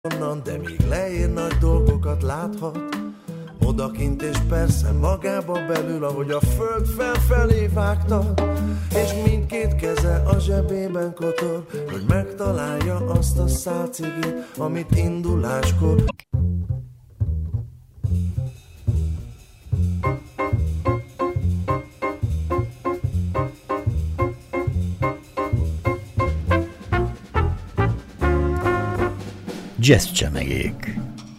onnan, de míg leér, nagy dolgokat láthat. Odakint és persze magába belül, ahogy a föld felfelé vágta, és mindkét keze a zsebében kotor, hogy megtalálja azt a szál cigit, amit induláskor. Jazz csemegék.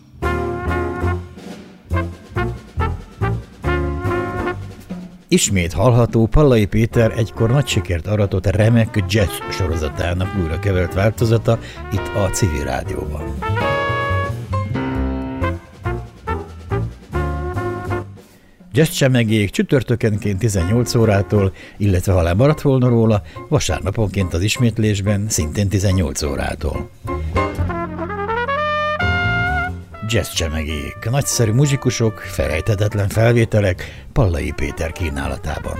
Ismét hallható Pallai Péter egykor nagy sikert aratott remek jazz sorozatának újra kevert változata itt a Civil Rádióban. Jazz csemegék csütörtökenként 18 órától, illetve ha lemaradt volna róla, vasárnaponként az ismétlésben szintén 18 órától. Jazz csemegék, nagyszerű muzsikusok, felejthetetlen felvételek Pallai Péter kínálatában.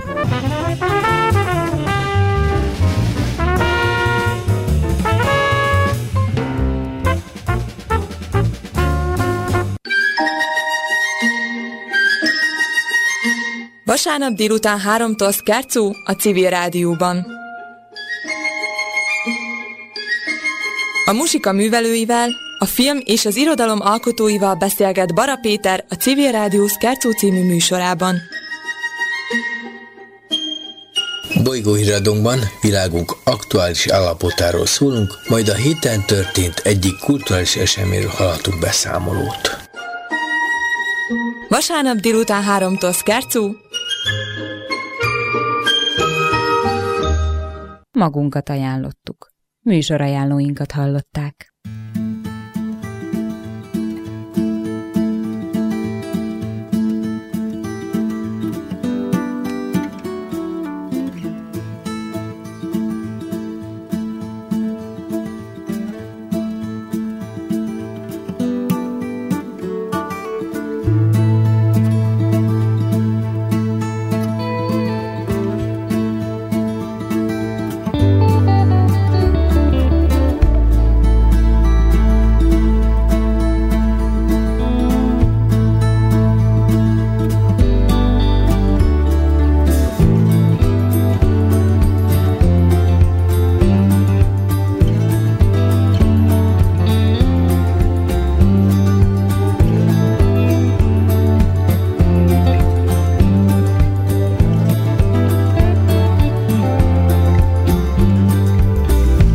Vasárnap délután 3-tól Skercó a Civil Rádióban. A muzsika művelőivel, a film és az irodalom alkotóival beszélget Bara Péter a Civil Rádió Skercó című műsorában. Bolygóhíradónkban világunk aktuális állapotáról szólunk, majd a héten történt egyik kulturális eseményről hallhatunk beszámolót. Vasárnap délután 3-tól Skercó. Magunkat ajánlottuk. Műsorajánlóinkat hallották.